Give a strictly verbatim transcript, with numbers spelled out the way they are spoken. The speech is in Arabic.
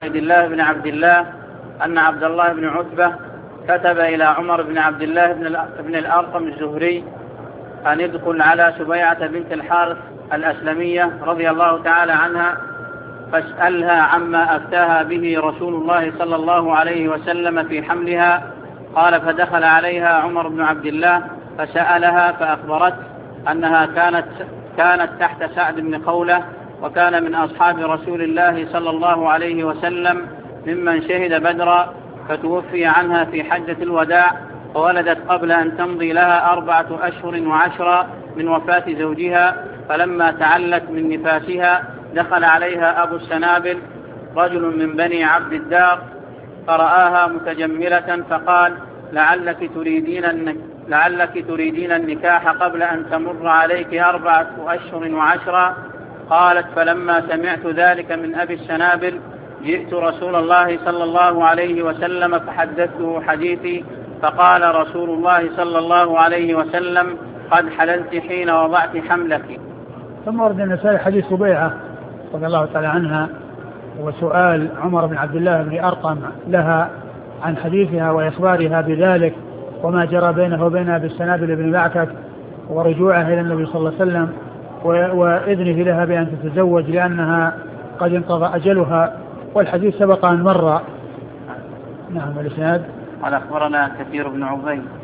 عبد الله بن عبد الله أن عبد الله بن عتبة كتب إلى عمر بن عبد الله بن الأرقم الزهري أن ادخل على سبيعة بنت الحارث الأسلمية رضي الله تعالى عنها فاسألها عما أفتاها به رسول الله صلى الله عليه وسلم في حملها. قال: فدخل عليها عمر بن عبد الله فسألها فأخبرت أنها كانت كانت تحت سعد بن خولة، وكان من أصحاب رسول الله صلى الله عليه وسلم ممن شهد بدرا، فتوفي عنها في حجة الوداع، وولدت قبل أن تمضي لها أربعة أشهر وعشرة من وفاة زوجها. فلما تعلت من نفاسها دخل عليها أبو السنابل رجل من بني عبد الدار فرآها متجملة فقال: لعلك تريدين لعلك تريدين النكاح قبل أن تمر عليك أربعة أشهر وعشرة. قالت: فلما سمعت ذلك من أبي السنابل جئت رسول الله صلى الله عليه وسلم فحدثته حديثي، فقال رسول الله صلى الله عليه وسلم: قد حللت حين وضعت حملك. ثم ورد النسائي حديث سبيعة رضي الله تعالى عنها وسؤال عمر بن عبد الله بن أرقم لها عن حديثها وإخبارها بذلك وما جرى بينه وبينها بالسنابل بن معكك ورجوعها إلى النبي صلى الله عليه وسلم وإذنه لها بأن تتزوج لأنها قد انقضى أجلها، والحديث سبق أن مر. نعم. الإسناد: قال: أخبرنا كثير بن عبيد